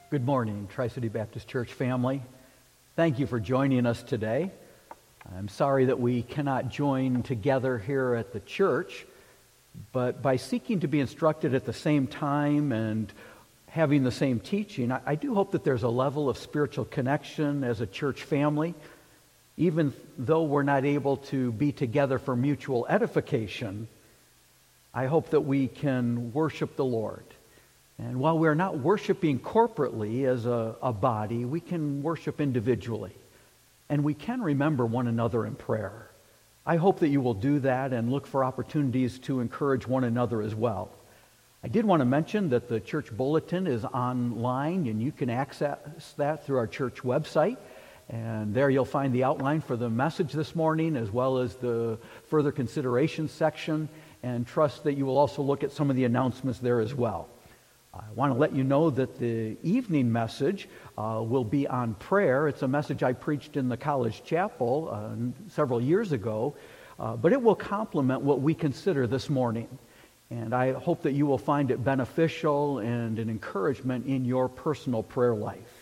Good morning, Tri-City Baptist Church family. Thank you for joining us today. I'm sorry that we cannot join together here at the church, but by seeking to be instructed at the same time and having the same teaching, I do hope that there's a level of spiritual connection as a church family. Even though we're not able to be together for mutual edification, I hope that we can worship the Lord. And while we're not worshiping corporately as a body, we can worship individually. And we can remember one another in prayer. I hope that you will do that and look for opportunities to encourage one another as well. I did want to mention that the church bulletin is online, and you can access that through our church website. And there you'll find the outline for the message this morning, as well as the further consideration section, and trust that you will also look at some of the announcements there as well. I want to let you know that the evening message will be on prayer. It's a message I preached in the college chapel several years ago, but it will complement what we consider this morning. And I hope that you will find it beneficial and an encouragement in your personal prayer life.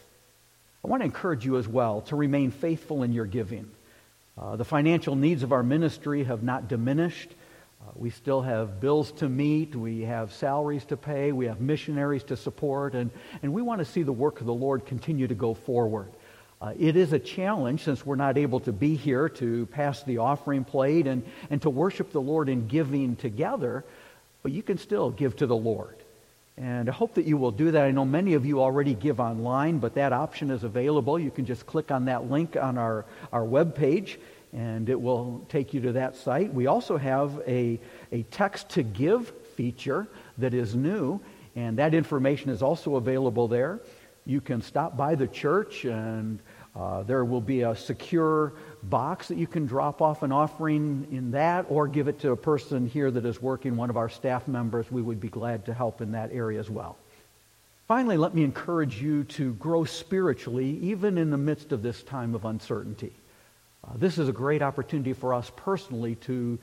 I want to encourage you as well to remain faithful in your giving. The financial needs of our ministry have not diminished. We still have bills to meet, we have salaries to pay, we have missionaries to support, and we want to see the work of the Lord continue to go forward. It is a challenge since we're not able to be here to pass the offering plate and to worship the Lord in giving together, but you can still give to the Lord. And I hope that you will do that. I know many of you already give online, but that option is available. You can just click on that link on our webpage, and it will take you to that site. We also have a text to give feature that is new, and that information is also available there. You can stop by the church, and there will be a secure box that you can drop off an offering in that, or give it to a person here that is working, one of our staff members. We would be glad to help in that area as well. Finally, let me encourage you to grow spiritually, even in the midst of this time of uncertainty. This is a great opportunity for us personally to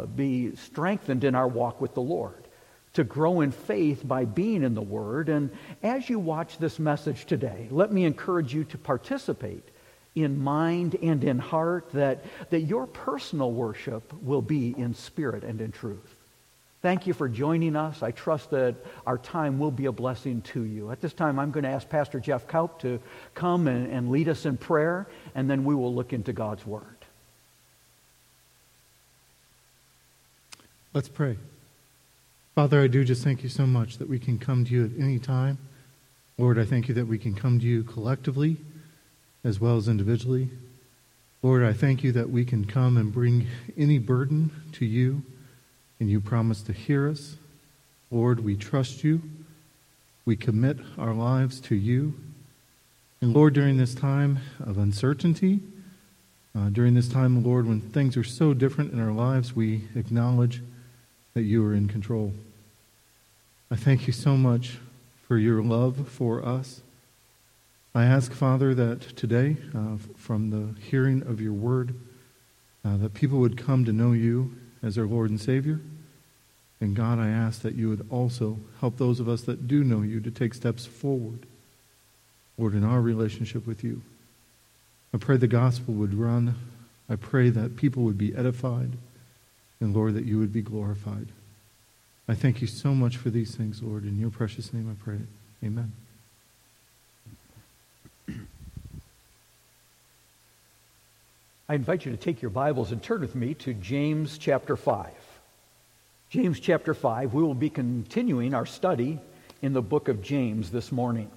be strengthened in our walk with the Lord, to grow in faith by being in the Word. And as you watch this message today, let me encourage you to participate in mind and in heart, that your personal worship will be in spirit and in truth. Thank you for joining us. I trust that our time will be a blessing to you. At this time, I'm going to ask Pastor Jeff Kaup to come and lead us in prayer, and then we will look into God's Word. Let's pray. Father, I do just thank you so much that we can come to you at any time. Lord, I thank you that we can come to you collectively as well as individually. Lord, I thank you that we can come and bring any burden to you, and you promise to hear us. Lord, we trust you. We commit our lives to you. And Lord, during this time of uncertainty, during this time, Lord, when things are so different in our lives, we acknowledge that you are in control. I thank you so much for your love for us. I ask, Father, that today, from the hearing of your word, that people would come to know you as our Lord and Savior. And God, I ask that you would also help those of us that do know you to take steps forward, Lord, in our relationship with you. I pray the gospel would run. I pray that people would be edified. And Lord, that you would be glorified. I thank you so much for these things, Lord. In your precious name I pray. Amen. I invite you to take your Bibles and turn with me to James chapter 5. James chapter 5, we will be continuing our study in the book of James this morning.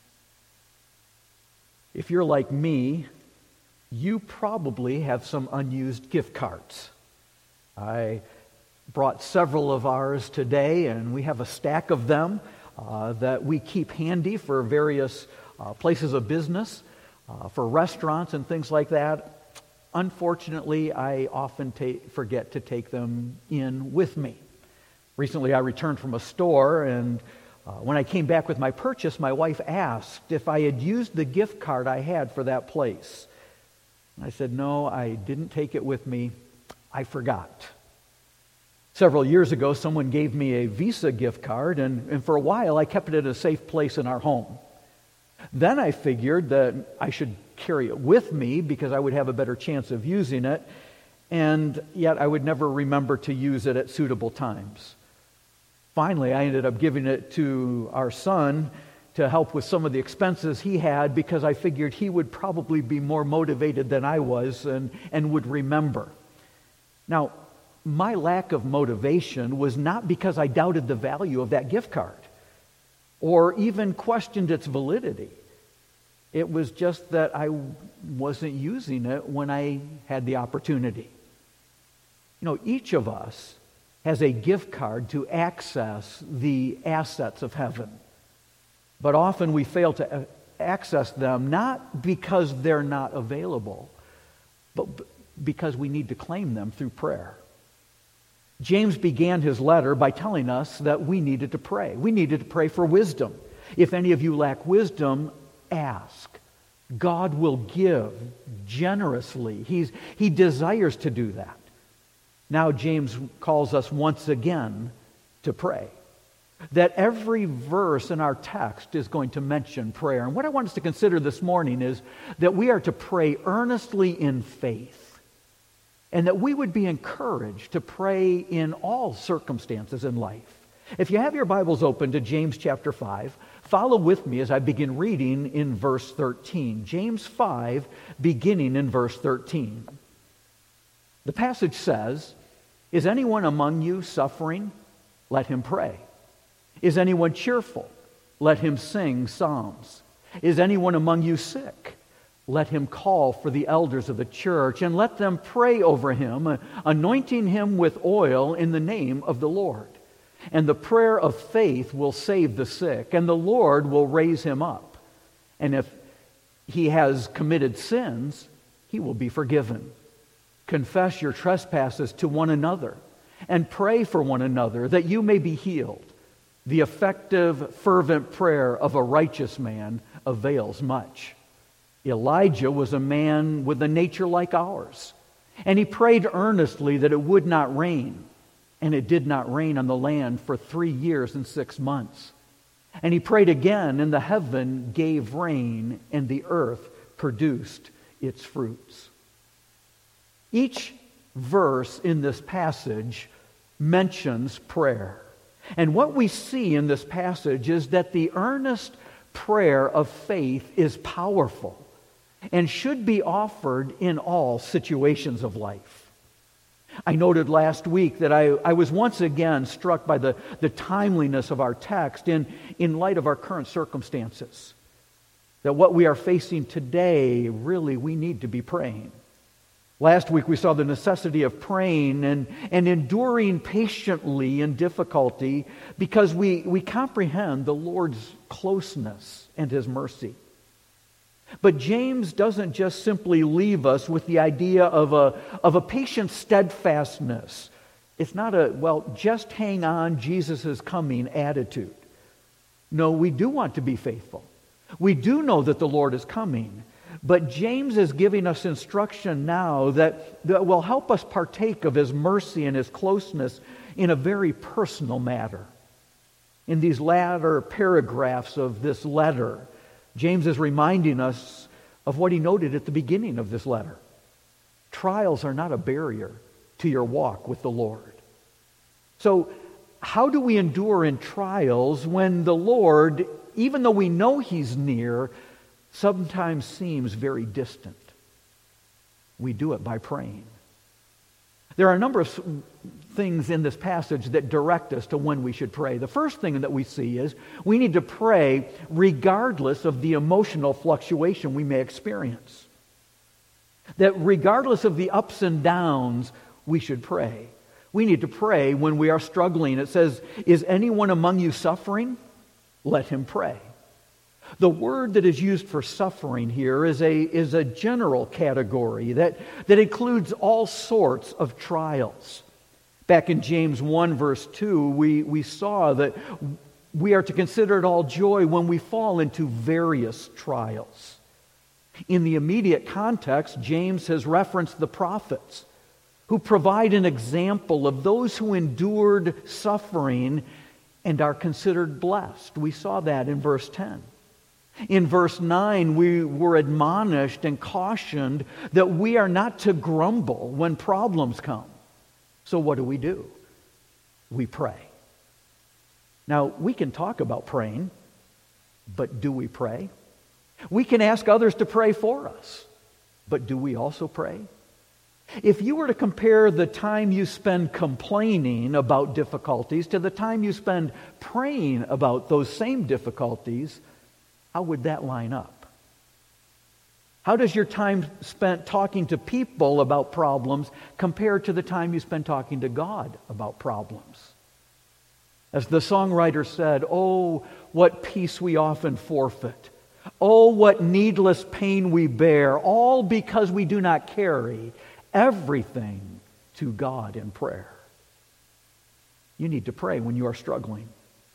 If you're like me, you probably have some unused gift cards. I brought several of ours today, and we have a stack of them that we keep handy for various places of business, for restaurants and things like that. Unfortunately, I often forget to take them in with me. Recently, I returned from a store, and when I came back with my purchase, my wife asked if I had used the gift card I had for that place. I said, no, I didn't take it with me. I forgot. Several years ago, someone gave me a Visa gift card, and for a while, I kept it at a safe place in our home. Then I figured that I should carry it with me because I would have a better chance of using it, and yet I would never remember to use it at suitable times. Finally, I ended up giving it to our son to help with some of the expenses he had because I figured he would probably be more motivated than I was and would remember. Now, my lack of motivation was not because I doubted the value of that gift card or even questioned its validity. It was just that I wasn't using it when I had the opportunity. You know, each of us has a gift card to access the assets of heaven. But often we fail to access them, not because they're not available, but because we need to claim them through prayer. James began his letter by telling us that we needed to pray. We needed to pray for wisdom. If any of you lack wisdom, ask. God will give generously. He desires to do that. Now James calls us once again to pray. That every verse in our text is going to mention prayer. And what I want us to consider this morning is that we are to pray earnestly in faith. And that we would be encouraged to pray in all circumstances in life. If you have your Bibles open to James chapter 5, follow with me as I begin reading in verse 13. James 5, beginning in verse 13. The passage says, "Is anyone among you suffering? Let him pray. Is anyone cheerful? Let him sing psalms. Is anyone among you sick? Let him call for the elders of the church and let them pray over him, anointing him with oil in the name of the Lord. And the prayer of faith will save the sick, and the Lord will raise him up. And if he has committed sins, he will be forgiven. Confess your trespasses to one another, and pray for one another that you may be healed. The effective, fervent prayer of a righteous man avails much." Elijah was a man with a nature like ours, and he prayed earnestly that it would not rain, and it did not rain on the land for 3 years and 6 months. And he prayed again, and the heaven gave rain, and the earth produced its fruits. Each verse in this passage mentions prayer. And what we see in this passage is that the earnest prayer of faith is powerful and should be offered in all situations of life. I noted last week that I was once again struck by the timeliness of our text in light of our current circumstances. That what we are facing today, really, we need to be praying. Last week we saw the necessity of praying and enduring patiently in difficulty because we comprehend the Lord's closeness and His mercy. But James doesn't just simply leave us with the idea of a patient steadfastness. It's not just hang on, Jesus is coming attitude. No, we do want to be faithful. We do know that the Lord is coming. But James is giving us instruction now that will help us partake of His mercy and His closeness in a very personal matter. In these latter paragraphs of this letter, James is reminding us of what he noted at the beginning of this letter. Trials are not a barrier to your walk with the Lord. So, how do we endure in trials when the Lord, even though we know He's near, sometimes seems very distant? We do it by praying. There are a number of things in this passage that direct us to when we should pray. The first thing that we see is we need to pray regardless of the emotional fluctuation we may experience. That regardless of the ups and downs, we should pray. We need to pray when we are struggling. It says, "Is anyone among you suffering? Let him pray." The word that is used for suffering here is a general category that includes all sorts of trials. Back in James 1 verse 2, we saw that we are to consider it all joy when we fall into various trials. In the immediate context, James has referenced the prophets who provide an example of those who endured suffering and are considered blessed. We saw that in verse 10. In verse 9, we were admonished and cautioned that we are not to grumble when problems come. So what do? We pray. Now, we can talk about praying, but do we pray? We can ask others to pray for us, but do we also pray? If you were to compare the time you spend complaining about difficulties to the time you spend praying about those same difficulties, how would that line up? How does your time spent talking to people about problems compare to the time you spend talking to God about problems? As the songwriter said, "Oh, what peace we often forfeit. Oh, what needless pain we bear, all because we do not carry everything to God in prayer." You need to pray when you are struggling.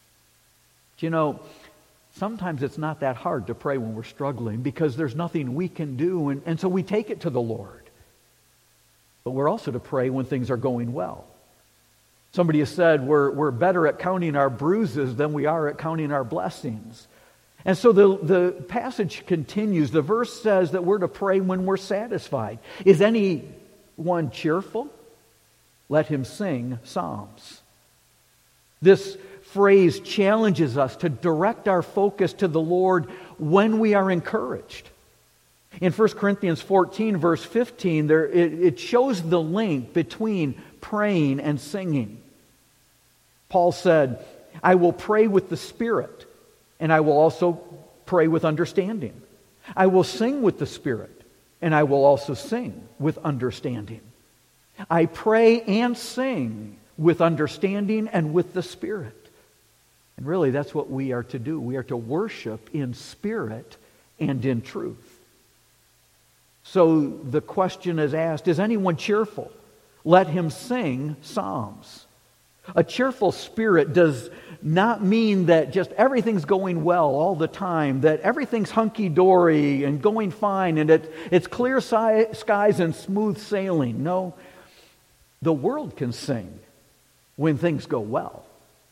Do you know, sometimes it's not that hard to pray when we're struggling because there's nothing we can do, and so we take it to the Lord. But we're also to pray when things are going well. Somebody has said we're better at counting our bruises than we are at counting our blessings. And so the passage continues. The verse says that we're to pray when we're satisfied. Is anyone cheerful? Let him sing psalms. This phrase challenges us to direct our focus to the Lord when we are encouraged. In 1 Corinthians 14, verse 15, it shows the link between praying and singing. Paul said, "I will pray with the Spirit, and I will also pray with understanding. I will sing with the Spirit, and I will also sing with understanding." I pray and sing with understanding and with the Spirit. And really, that's what we are to do. We are to worship in spirit and in truth. So the question is asked, is anyone cheerful? Let him sing psalms. A cheerful spirit does not mean that just everything's going well all the time, that everything's hunky-dory and going fine, and it's clear skies and smooth sailing. No, the world can sing when things go well.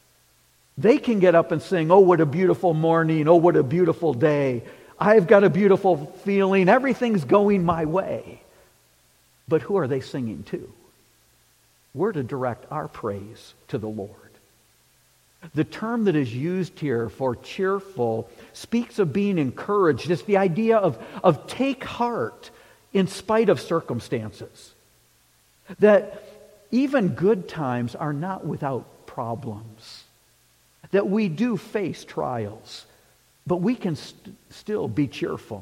They can get up and sing, "Oh, what a beautiful morning. Oh, what a beautiful day. I've got a beautiful feeling. Everything's going my way." But who are they singing to? We're to direct our praise to the Lord. The term that is used here for cheerful speaks of being encouraged. It's the idea of take heart in spite of circumstances. That even good times are not without problems. That we do face trials, but we can still be cheerful.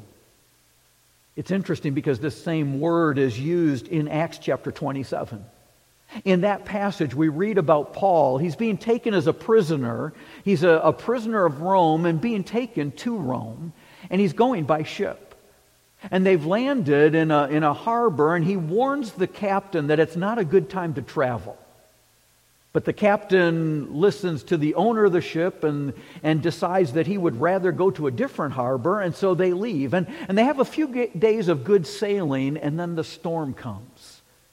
It's interesting because this same word is used in Acts chapter 27. In that passage, we read about Paul. He's being taken as a prisoner. He's a prisoner of Rome and being taken to Rome, and he's going by ship. And they've landed in a harbor, and he warns the captain that it's not a good time to travel. But the captain listens to the owner of the ship and decides that he would rather go to a different harbor, and so they leave. And they have a few days of good sailing, and then the storm comes.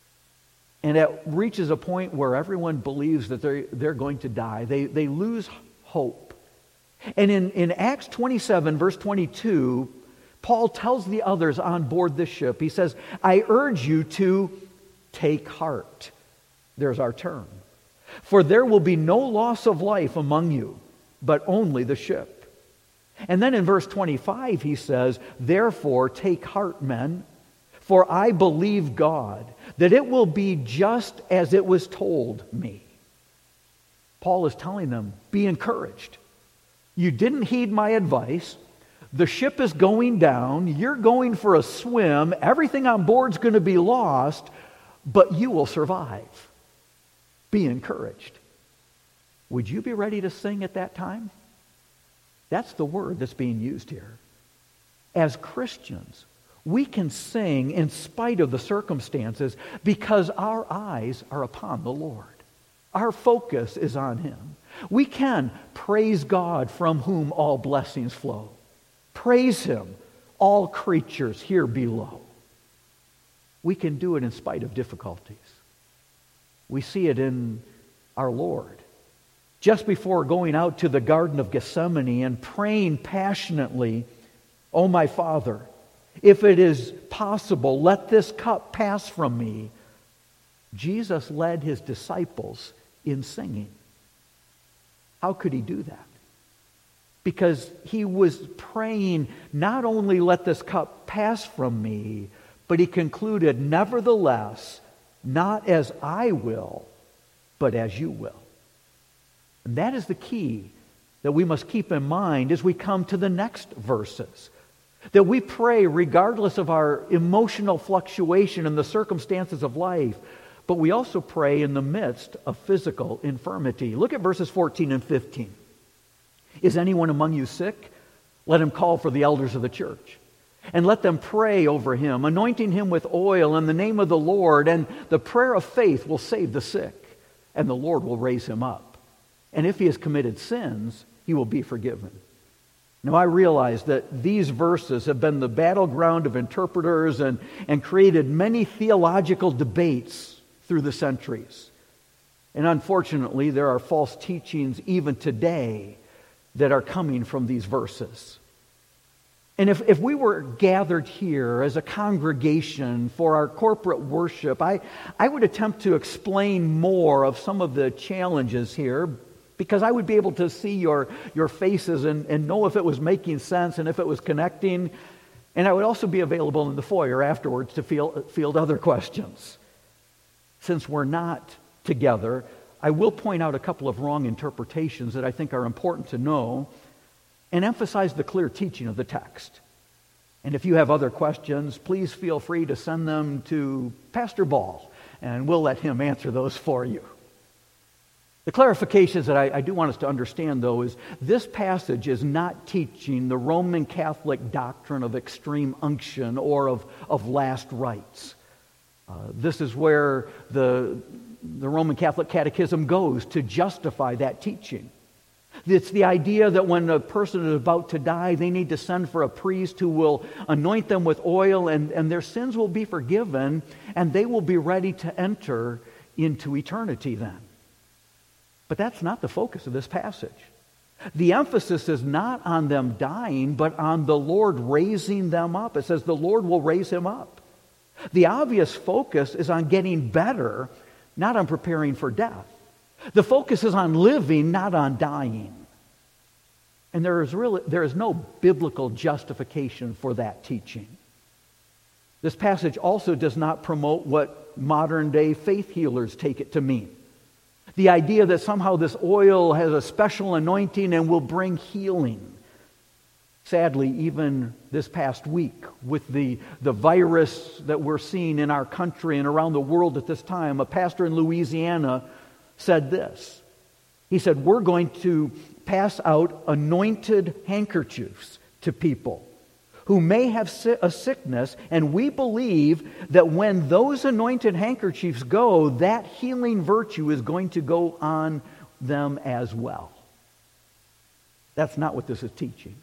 And it reaches a point where everyone believes that they're going to die. They lose hope. And in Acts 27, verse 22, Paul tells the others on board this ship, he says, "I urge you to take heart." There's our term. "For there will be no loss of life among you, but only the ship." And then in verse 25 he says, "Therefore take heart, men, for I believe God, that it will be just as it was told me." Paul is telling them, be encouraged. You didn't heed my advice. The ship is going down. You're going for a swim. Everything on board's going to be lost, but you will survive. Be encouraged. Would you be ready to sing at that time? That's the word that's being used here. As Christians, we can sing in spite of the circumstances because our eyes are upon the Lord. Our focus is on Him. We can praise God from whom all blessings flow. Praise Him, all creatures here below. We can do it in spite of difficulties. We see it in our Lord. Just before going out to the Garden of Gethsemane and praying passionately, "O my Father, if it is possible, let this cup pass from me." Jesus led his disciples in singing. How could he do that? Because he was praying, not only let this cup pass from me, but he concluded, nevertheless, not as I will, but as you will. And that is the key that we must keep in mind as we come to the next verses. That we pray regardless of our emotional fluctuation and the circumstances of life, but we also pray in the midst of physical infirmity. Look at verses 14 and 15. "Is anyone among you sick? Let him call for the elders of the church, and let them pray over him, anointing him with oil in the name of the Lord, and the prayer of faith will save the sick, and the Lord will raise him up. And if he has committed sins, he will be forgiven." Now, I realize that these verses have been the battleground of interpreters and created many theological debates through the centuries. And unfortunately, there are false teachings even today that are coming from these verses. And if we were gathered here as a congregation for our corporate worship, I would attempt to explain more of some of the challenges here, because I would be able to see your faces and know if it was making sense and if it was connecting. And I would also be available in the foyer afterwards to field other questions. Since we're not together, I will point out a couple of wrong interpretations that I think are important to know and emphasize the clear teaching of the text. And if you have other questions, please feel free to send them to Pastor Ball, and we'll let him answer those for you. The clarifications that I do want us to understand, though, is this passage is not teaching the Roman Catholic doctrine of extreme unction or of last rites. This is where the Roman Catholic Catechism goes to justify that teaching. It's the idea that when a person is about to die, they need to send for a priest who will anoint them with oil, and their sins will be forgiven, and they will be ready to enter into eternity then. But that's not the focus of this passage. The emphasis is not on them dying, but on the Lord raising them up. It says the Lord will raise him up. The obvious focus is on getting better, not on preparing for death. The focus is on living, not on dying. And there is no biblical justification for that teaching. This passage also does not promote what modern-day faith healers take it to mean. The idea that somehow this oil has a special anointing and will bring healing. Sadly, even this past week, with the virus that we're seeing in our country and around the world at this time, a pastor in Louisiana said this. He said, "We're going to pass out anointed handkerchiefs to people who may have a sickness, and we believe that when those anointed handkerchiefs go, that healing virtue is going to go on them as well." That's not what this is teaching.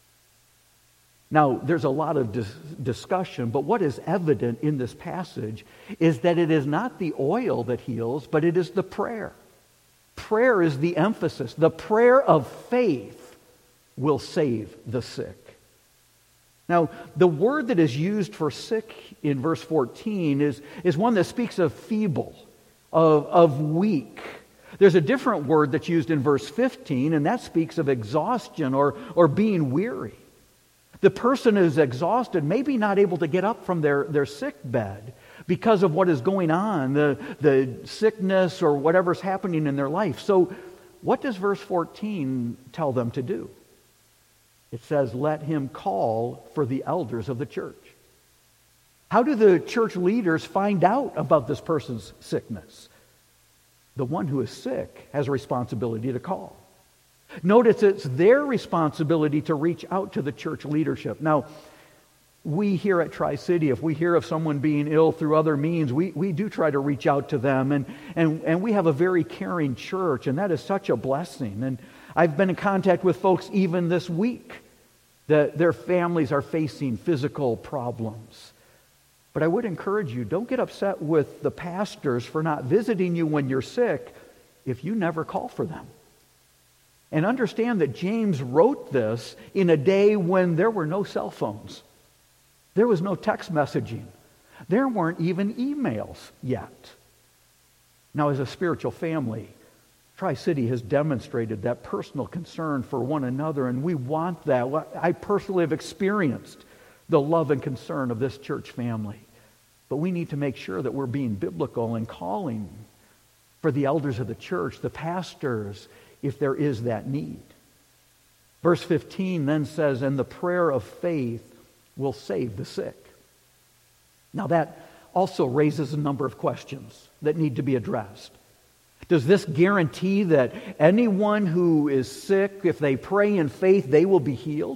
Now, there's a lot of discussion, but what is evident in this passage is that it is not the oil that heals, but it is the prayer. Prayer is the emphasis. The prayer of faith will save the sick. Now, the word that is used for sick in verse 14 is one that speaks of feeble, of weak. There's a different word that's used in verse 15, and that speaks of exhaustion or being weary. The person is exhausted, maybe not able to get up from their sick bed because of what is going on, the sickness or whatever's happening in their life. So what does verse 14 tell them to do? It says, let him call for the elders of the church. How do the church leaders find out about this person's sickness? The one who is sick has a responsibility to call. Notice it's their responsibility to reach out to the church leadership. Now, we here at Tri-City, if we hear of someone being ill through other means, we do try to reach out to them. And we have a very caring church, and that is such a blessing. And I've been in contact with folks even this week that their families are facing physical problems. But I would encourage you, don't get upset with the pastors for not visiting you when you're sick if you never call for them. And understand that James wrote this in a day when there were no cell phones. There was no text messaging. There weren't even emails yet. Now, as a spiritual family, Tri-City has demonstrated that personal concern for one another, and we want that. I personally have experienced the love and concern of this church family. But we need to make sure that we're being biblical and calling for the elders of the church, the pastors, if there is that need. Verse 15 then says, and the prayer of faith will save the sick. Now that also raises a number of questions that need to be addressed. Does this guarantee that anyone who is sick, if they pray in faith, they will be healed?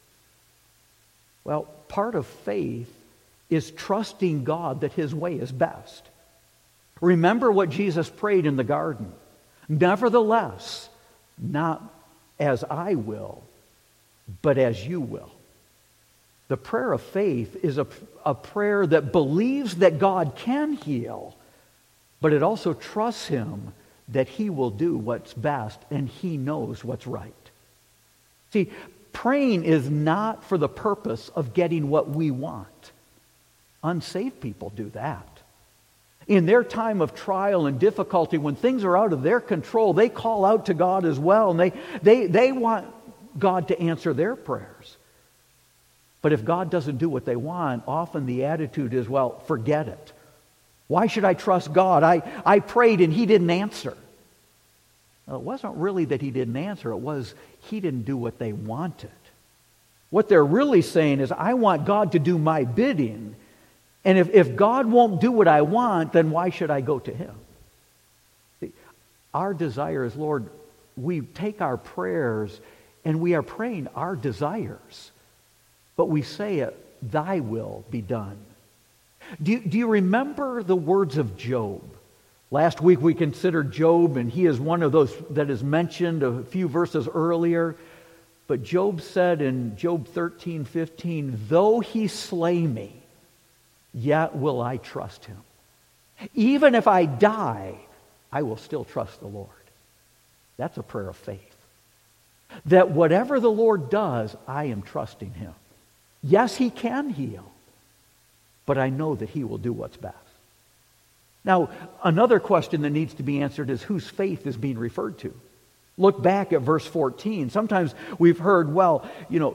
Well, part of faith is trusting God that His way is best. Remember what Jesus prayed in the garden. Nevertheless, not as I will, but as you will. The prayer of faith is a prayer that believes that God can heal, but it also trusts Him that He will do what's best and He knows what's right. See, praying is not for the purpose of getting what we want. Unsaved people do that. In their time of trial and difficulty, when things are out of their control, they call out to God as well, and they want God to answer their prayers. But if God doesn't do what they want, often the attitude is, well, forget it. Why should I trust God? I prayed and He didn't answer. Well, it wasn't really that He didn't answer. It was He didn't do what they wanted. What they're really saying is, I want God to do my bidding. And if God won't do what I want, then why should I go to Him? See, our desire is, Lord, we take our prayers and we are praying our desires. But we say it, Thy will be done. Do you remember the words of Job? Last week we considered Job, and he is one of those that is mentioned a few verses earlier. But Job said in Job 13:15, though He slay me, yet will I trust Him. Even if I die, I will still trust the Lord. That's a prayer of faith. That whatever the Lord does, I am trusting Him. Yes, He can heal, but I know that He will do what's best. Now, another question that needs to be answered is whose faith is being referred to. Look back at verse 14. Sometimes we've heard, well,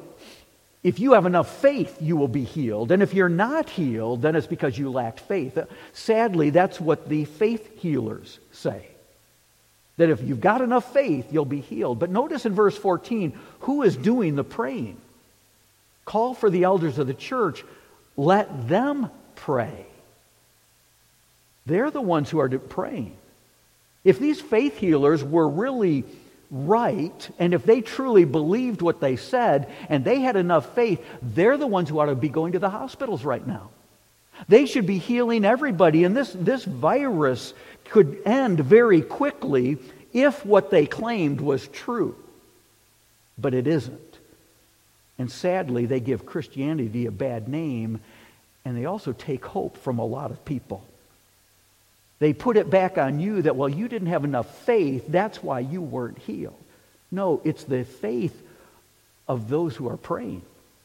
if you have enough faith, you will be healed. And if you're not healed, then it's because you lacked faith. Sadly, that's what the faith healers say. That if you've got enough faith, you'll be healed. But notice in verse 14, who is doing the praying? Call for the elders of the church. Let them pray. They're the ones who are praying. If these faith healers were really right, and if they truly believed what they said, and they had enough faith, they're the ones who ought to be going to the hospitals right now. They should be healing everybody, and this virus could end very quickly if what they claimed was true. But it isn't. And sadly, they give Christianity a bad name, and they also take hope from a lot of people. They put it back on you that, well, you didn't have enough faith, that's why you weren't healed. No, it's the faith of those who are praying.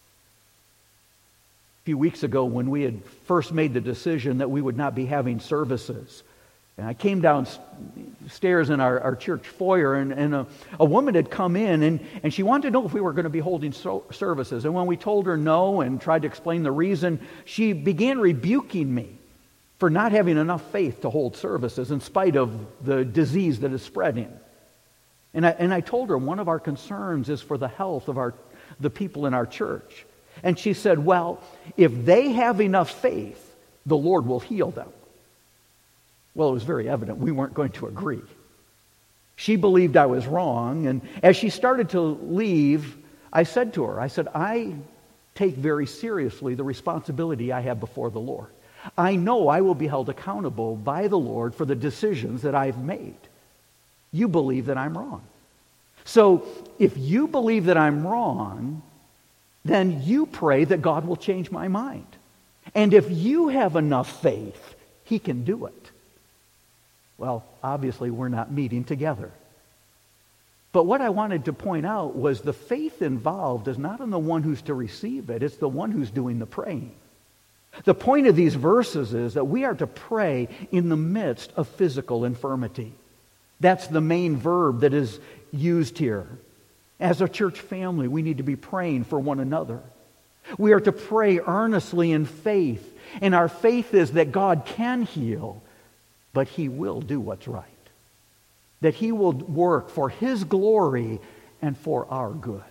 A few weeks ago, when we had first made the decision that we would not be having services, and I came downstairs in our church foyer, and a woman had come in, and she wanted to know if we were going to be holding services. And when we told her no and tried to explain the reason, she began rebuking me for not having enough faith to hold services in spite of the disease that is spreading. And I told her one of our concerns is for the health of the people in our church. And she said, well, if they have enough faith, the Lord will heal them. Well, it was very evident we weren't going to agree. She believed I was wrong, and as she started to leave, I said to her, I take very seriously the responsibility I have before the Lord. I know I will be held accountable by the Lord for the decisions that I've made. You believe that I'm wrong. So if you believe that I'm wrong, then you pray that God will change my mind. And if you have enough faith, He can do it. Well, obviously we're not meeting together. But what I wanted to point out was the faith involved is not in the one who's to receive it, it's the one who's doing the praying. The point of these verses is that we are to pray in the midst of physical infirmity. That's the main verb that is used here. As a church family, we need to be praying for one another. We are to pray earnestly in faith, and our faith is that God can heal, but He will do what's right. That He will work for His glory and for our good.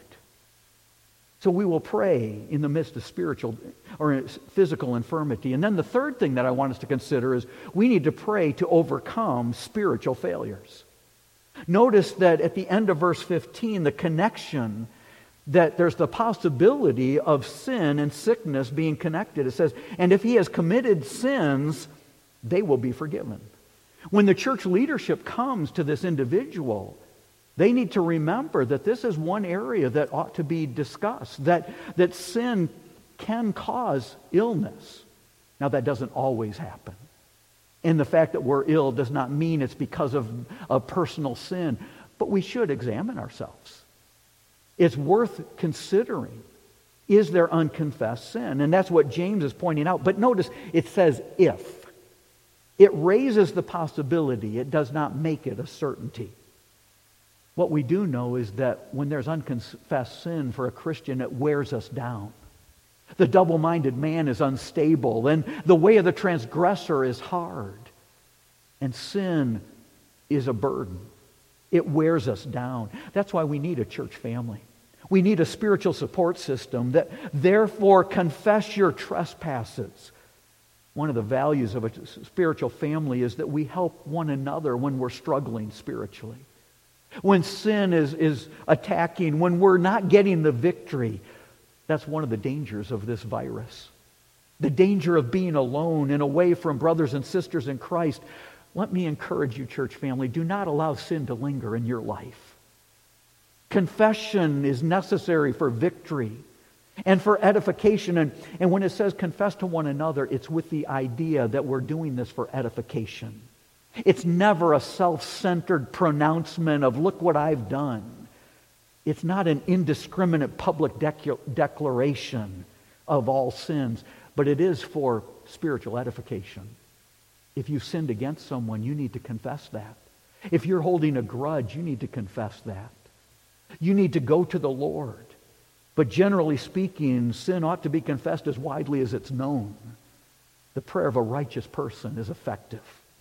So we will pray in the midst of spiritual or physical infirmity. And then the third thing that I want us to consider is we need to pray to overcome spiritual failures. Notice that at the end of verse 15, the connection, that there's the possibility of sin and sickness being connected. It says, and if he has committed sins, they will be forgiven. When the church leadership comes to this individual, they need to remember that this is one area that ought to be discussed, that sin can cause illness. Now, that doesn't always happen. And the fact that we're ill does not mean it's because of a personal sin, but we should examine ourselves. It's worth considering. Is there unconfessed sin? And that's what James is pointing out. But notice, it says if. It raises the possibility. It does not make it a certainty. What we do know is that when there's unconfessed sin for a Christian, it wears us down. The double-minded man is unstable, and the way of the transgressor is hard. And sin is a burden. It wears us down. That's why we need a church family. We need a spiritual support system that therefore confess your trespasses. One of the values of a spiritual family is that we help one another when we're struggling spiritually. When sin is attacking, when we're not getting the victory. That's one of the dangers of this virus. The danger of being alone and away from brothers and sisters in Christ. Let me encourage you, church family, do not allow sin to linger in your life. Confession is necessary for victory and for edification. And when it says confess to one another, it's with the idea that we're doing this for edification. It's never a self-centered pronouncement of, look what I've done. It's not an indiscriminate public declaration of all sins, but it is for spiritual edification. If you've sinned against someone, you need to confess that. If you're holding a grudge, you need to confess that. You need to go to the Lord. But generally speaking, sin ought to be confessed as widely as it's known. The prayer of a righteous person is effective.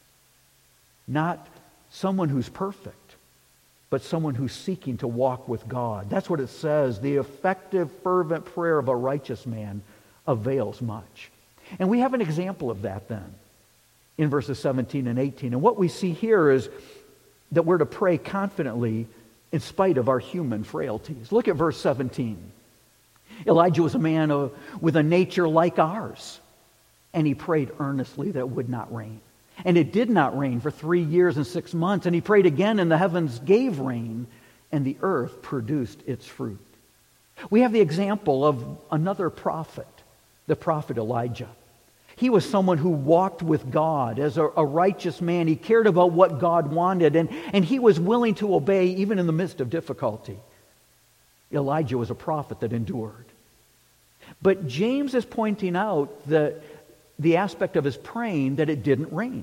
Not someone who's perfect, but someone who's seeking to walk with God. That's what it says. The effective, fervent prayer of a righteous man avails much. And we have an example of that then in verses 17 and 18. And what we see here is that we're to pray confidently in spite of our human frailties. Look at verse 17. Elijah was a man with a nature like ours, and he prayed earnestly that it would not rain. And it did not rain for 3 years and 6 months. And he prayed again, and the heavens gave rain, and the earth produced its fruit. We have the example of another prophet, the prophet Elijah. He was someone who walked with God as a righteous man. He cared about what God wanted, and he was willing to obey even in the midst of difficulty. Elijah was a prophet that endured. But James is pointing out that the aspect of his praying that it didn't rain.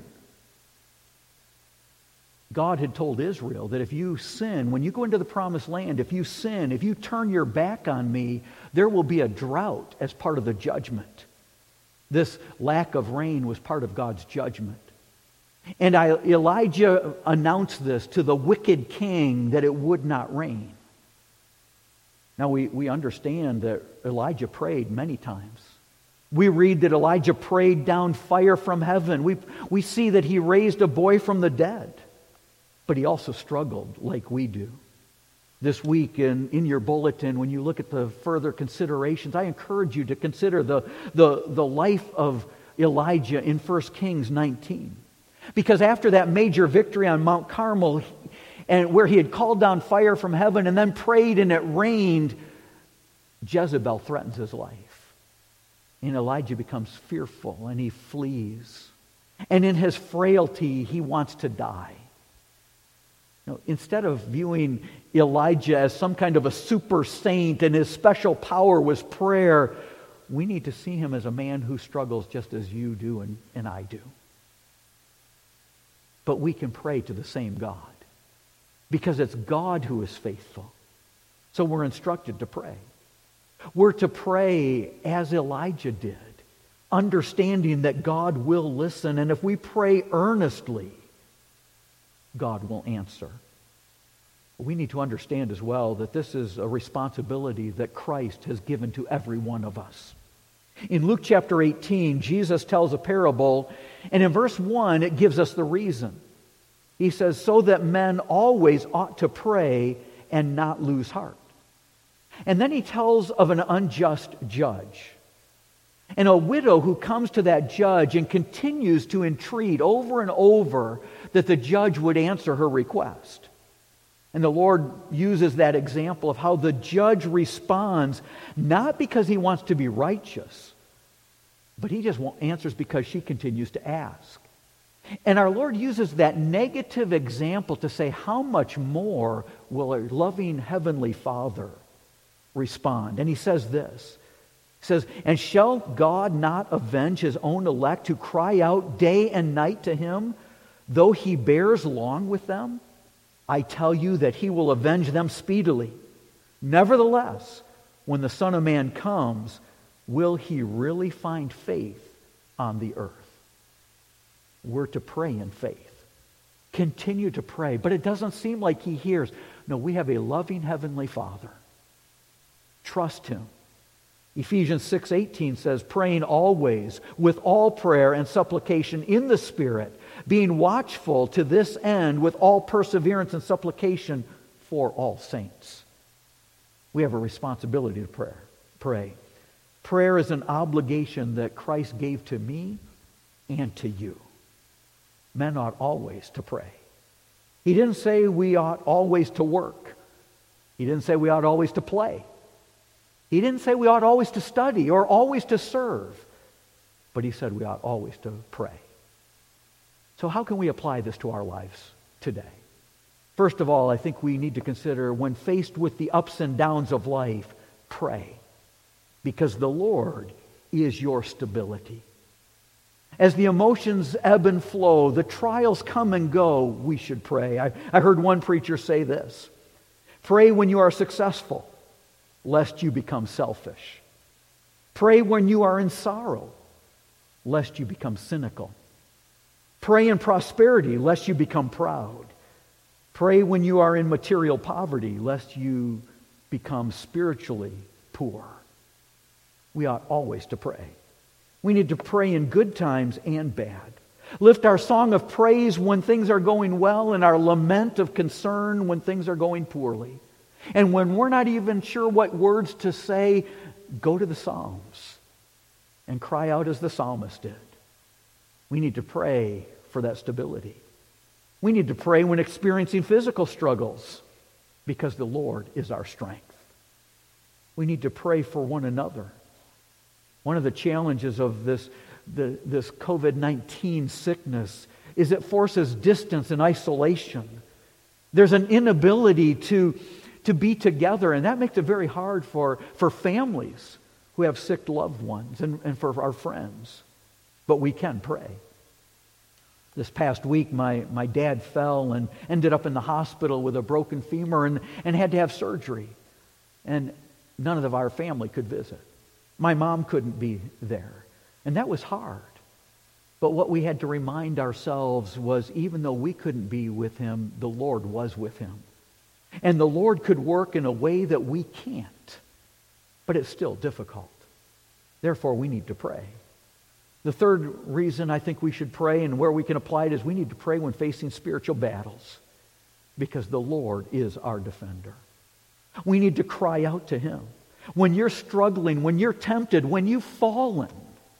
God had told Israel that if you sin, when you go into the promised land, if you sin, if you turn your back on me, there will be a drought as part of the judgment. This lack of rain was part of God's judgment. And Elijah announced this to the wicked king that it would not rain. Now we understand that Elijah prayed many times. We read that Elijah prayed down fire from heaven. We see that he raised a boy from the dead. But he also struggled like we do. This week in your bulletin, when you look at the further considerations, I encourage you to consider the life of Elijah in 1 Kings 19. Because after that major victory on Mount Carmel, and where he had called down fire from heaven and then prayed and it rained, Jezebel threatens his life. And Elijah becomes fearful and he flees. And in his frailty, he wants to die. Instead of viewing Elijah as some kind of a super saint and his special power was prayer, we need to see him as a man who struggles just as you do and I do. But we can pray to the same God because it's God who is faithful. So we're instructed to pray. We're to pray as Elijah did, understanding that God will listen, and if we pray earnestly, God will answer. We need to understand as well that this is a responsibility that Christ has given to every one of us. In Luke chapter 18, Jesus tells a parable, and in verse 1, it gives us the reason. He says, so that men always ought to pray and not lose heart. And then he tells of an unjust judge and a widow who comes to that judge and continues to entreat over and over that the judge would answer her request. And the Lord uses that example of how the judge responds, not because he wants to be righteous, but he just answers because she continues to ask. And our Lord uses that negative example to say, how much more will a loving heavenly Father respond? And he says this. He says, and shall God not avenge his own elect who cry out day and night to him, though he bears long with them? I tell you that he will avenge them speedily. Nevertheless, when the Son of Man comes, will he really find faith on the earth? We're to pray in faith. Continue to pray. But it doesn't seem like he hears. No, we have a loving heavenly Father. Trust him. Ephesians 6:18 says, praying always with all prayer and supplication in the Spirit, being watchful to this end with all perseverance and supplication for all saints. We have a responsibility to pray. Prayer is an obligation that Christ gave to me and to you. Men ought always to pray. He didn't say we ought always to work. He didn't say we ought always to play. He didn't say we ought always to study or always to serve. But he said we ought always to pray. So how can we apply this to our lives today? First of all, I think we need to consider when faced with the ups and downs of life, pray. Because the Lord is your stability. As the emotions ebb and flow, the trials come and go, we should pray. I heard one preacher say this. Pray when you are successful, lest you become selfish. Pray when you are in sorrow, lest you become cynical. Pray in prosperity, lest you become proud. Pray when you are in material poverty, lest you become spiritually poor. We ought always to pray. We need to pray in good times and bad. Lift our song of praise when things are going well and our lament of concern when things are going poorly. And when we're not even sure what words to say, go to the Psalms and cry out as the psalmist did. We need to pray for that stability. We need to pray when experiencing physical struggles because the Lord is our strength. We need to pray for one another. One of the challenges of this COVID-19 sickness is it forces distance and isolation. There's an inability to be together, and that makes it very hard for families who have sick loved ones and for our friends. But we can pray. This past week, my dad fell and ended up in the hospital with a broken femur and had to have surgery. And none of our family could visit. My mom couldn't be there. And that was hard. But what we had to remind ourselves was even though we couldn't be with him, the Lord was with him. And the Lord could work in a way that we can't. But it's still difficult. Therefore, we need to pray. The third reason I think we should pray and where we can apply it is we need to pray when facing spiritual battles. Because the Lord is our defender. We need to cry out to him. When you're struggling, when you're tempted, when you've fallen,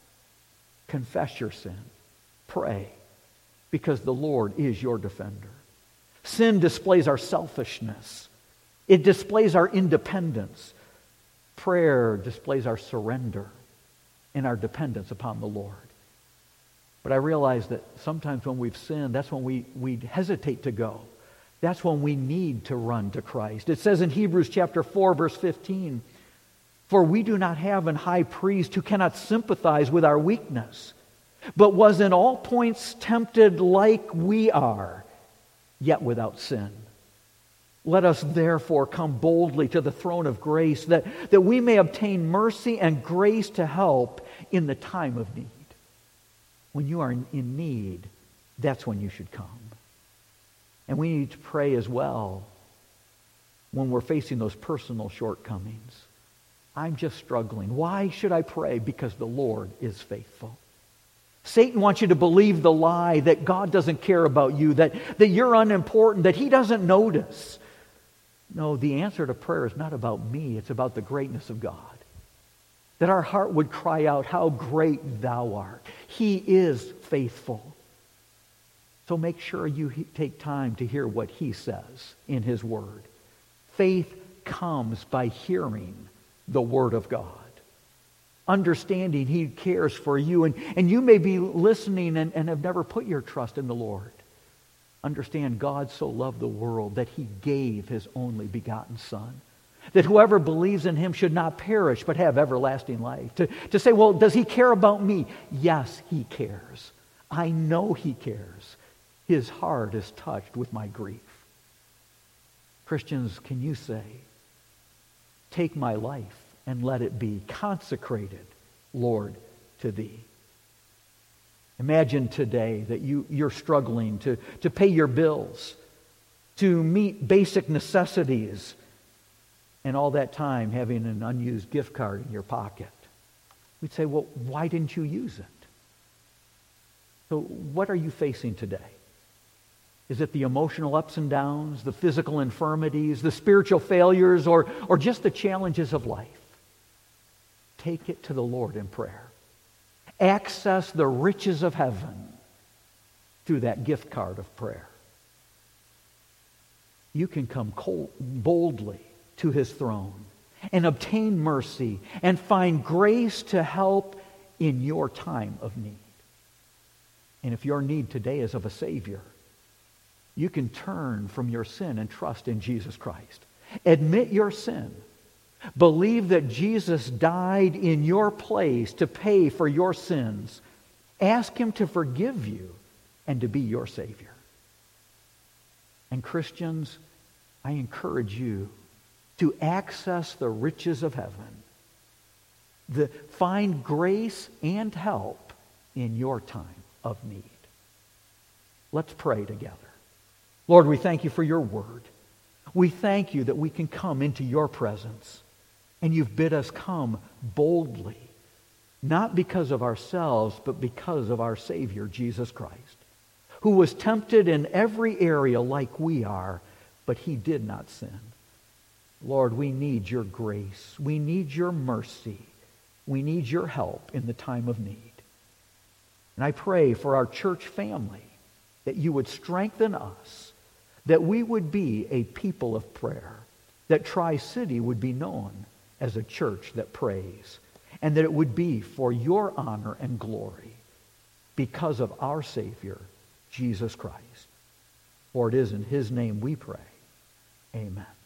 confess your sin. Pray, because the Lord is your defender. Sin displays our selfishness. It displays our independence. Prayer displays our surrender and our dependence upon the Lord. But I realize that sometimes when we've sinned, that's when we hesitate to go. That's when we need to run to Christ. It says in Hebrews chapter 4, verse 15, "For we do not have an high priest who cannot sympathize with our weakness, but was in all points tempted like we are, yet without sin. Let us therefore come boldly to the throne of grace, that we may obtain mercy and grace to help in the time of need." When you are in need, that's when you should come. And we need to pray as well when we're facing those personal shortcomings. I'm just struggling. Why should I pray? Because the Lord is faithful. Satan wants you to believe the lie that God doesn't care about you, that you're unimportant, that He doesn't notice. No, the answer to prayer is not about me. It's about the greatness of God. That our heart would cry out, "How great Thou art." He is faithful. So make sure you take time to hear what He says in His Word. Faith comes by hearing the Word of God. Understanding He cares for you. And you may be listening and have never put your trust in the Lord. Understand God so loved the world that He gave His only begotten Son. That whoever believes in Him should not perish but have everlasting life. To say, well, does He care about me? Yes, He cares. I know He cares. His heart is touched with my grief. Christians, can you say, "Take my life and let it be consecrated, Lord, to Thee"? Imagine today that you're struggling to pay your bills, to meet basic necessities, and all that time having an unused gift card in your pocket. We'd say, well, why didn't you use it? So what are you facing today? Is it the emotional ups and downs, the physical infirmities, the spiritual failures, or just the challenges of life? Take it to the Lord in prayer. Access the riches of heaven through that gift card of prayer. You can come boldly to His throne and obtain mercy and find grace to help in your time of need. And if your need today is of a Savior, you can turn from your sin and trust in Jesus Christ. Admit your sin. Believe that Jesus died in your place to pay for your sins. Ask Him to forgive you and to be your Savior. And Christians, I encourage you to access the riches of heaven. Find grace and help in your time of need. Let's pray together. Lord, we thank You for Your word. We thank You that we can come into Your presence. And You've bid us come boldly, not because of ourselves, but because of our Savior, Jesus Christ, who was tempted in every area like we are, but He did not sin. Lord, we need Your grace. We need Your mercy. We need Your help in the time of need. And I pray for our church family that You would strengthen us, that we would be a people of prayer, that Tri-City would be known as a church that prays, and that it would be for Your honor and glory because of our Savior, Jesus Christ. For it is in His name we pray. Amen.